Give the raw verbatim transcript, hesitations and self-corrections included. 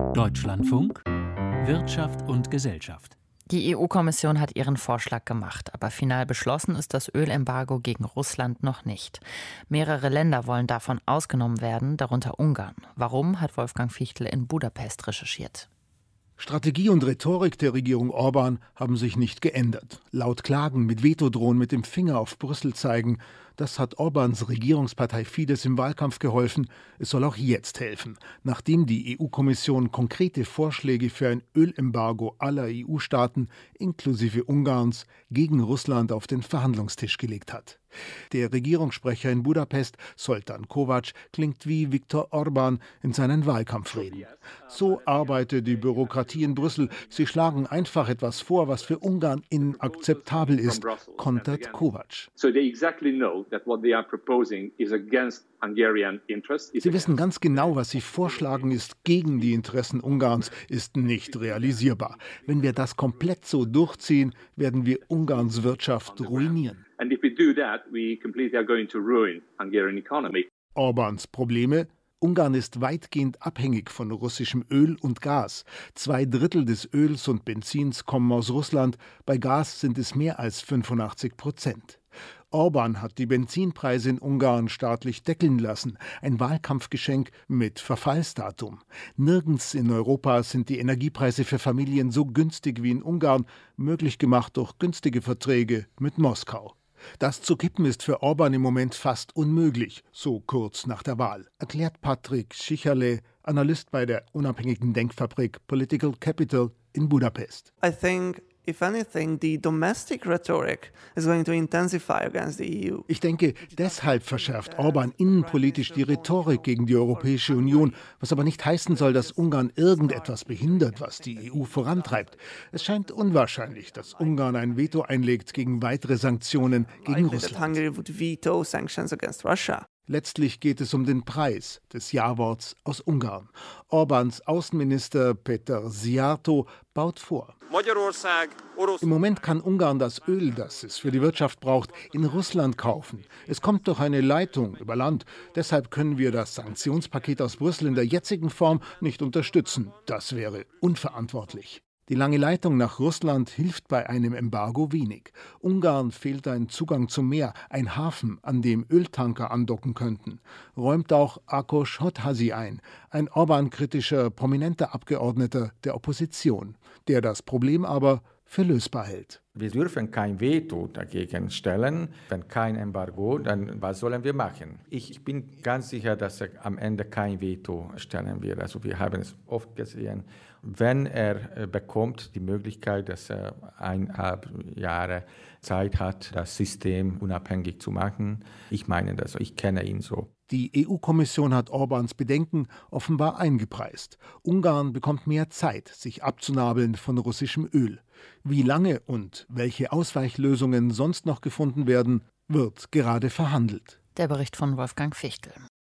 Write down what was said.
Deutschlandfunk Wirtschaft und Gesellschaft. Die E U-Kommission hat ihren Vorschlag gemacht, aber final beschlossen ist das Ölembargo gegen Russland noch nicht. Mehrere Länder wollen davon ausgenommen werden, darunter Ungarn. Warum, hat Wolfgang Fichtel in Budapest recherchiert. Strategie und Rhetorik der Regierung Orbán haben sich nicht geändert. Laut klagen, mit Veto drohen, mit dem Finger auf Brüssel zeigen. Das hat Orbáns Regierungspartei Fidesz im Wahlkampf geholfen. Es soll auch jetzt helfen. Nachdem die E U-Kommission konkrete Vorschläge für ein Ölembargo aller E U-Staaten, inklusive Ungarns, gegen Russland auf den Verhandlungstisch gelegt hat. Der Regierungssprecher in Budapest, Zoltán Kovács, klingt wie Viktor Orbán in seinen Wahlkampfreden. So arbeitet die Bürokratie in Brüssel. Sie schlagen einfach etwas vor, was für Ungarn inakzeptabel ist, kontert Kovács. Sie wissen ganz genau, was sie vorschlagen, ist gegen die Interessen Ungarns, ist nicht realisierbar. Wenn wir das komplett so durchziehen, werden wir Ungarns Wirtschaft ruinieren. Orbáns Probleme: Ungarn ist weitgehend abhängig von russischem Öl und Gas. Zwei Drittel des Öls und Benzins kommen aus Russland, bei Gas sind es mehr als fünfundachtzig Prozent. Orbán hat die Benzinpreise in Ungarn staatlich deckeln lassen, ein Wahlkampfgeschenk mit Verfallsdatum. Nirgends in Europa sind die Energiepreise für Familien so günstig wie in Ungarn, möglich gemacht durch günstige Verträge mit Moskau. Das zu kippen ist für Orbán im Moment fast unmöglich, so kurz nach der Wahl, erklärt Patrick Schicherle, Analyst bei der unabhängigen Denkfabrik Political Capital in Budapest. I think If anything, the domestic rhetoric is going to intensify against the E U. Ich denke, deshalb verschärft Orbán innenpolitisch die Rhetorik gegen die Europäische Union, was aber nicht heißen soll, dass Ungarn irgendetwas behindert, was die E U vorantreibt. Es scheint unwahrscheinlich, dass Ungarn ein Veto einlegt gegen weitere Sanktionen gegen Russland. Letztlich geht es um den Preis des Ja-Worts aus Ungarn. Orbáns Außenminister Péter Szijjártó baut vor. Im Moment kann Ungarn das Öl, das es für die Wirtschaft braucht, in Russland kaufen. Es kommt durch eine Leitung über Land. Deshalb können wir das Sanktionspaket aus Brüssel in der jetzigen Form nicht unterstützen. Das wäre unverantwortlich. Die lange Leitung nach Russland hilft bei einem Embargo wenig. Ungarn fehlt ein Zugang zum Meer, ein Hafen, an dem Öltanker andocken könnten. Räumt auch Ákos Hathasi ein, ein Orbán-kritischer, prominenter Abgeordneter der Opposition, der das Problem aber für lösbar hält. Wir dürfen kein Veto dagegen stellen. Wenn kein Embargo, dann was sollen wir machen? Ich bin ganz sicher, dass er am Ende kein Veto stellen wird. Also wir haben es oft gesehen. Wenn er bekommt die Möglichkeit, dass er eineinhalb Jahre Zeit hat, das System unabhängig zu machen. Ich meine das, ich kenne ihn so. Die E U-Kommission hat Orbáns Bedenken offenbar eingepreist. Ungarn bekommt mehr Zeit, sich abzunabeln von russischem Öl. Wie lange und welche Ausweichlösungen sonst noch gefunden werden, wird gerade verhandelt. Der Bericht von Wolfgang Fichtel.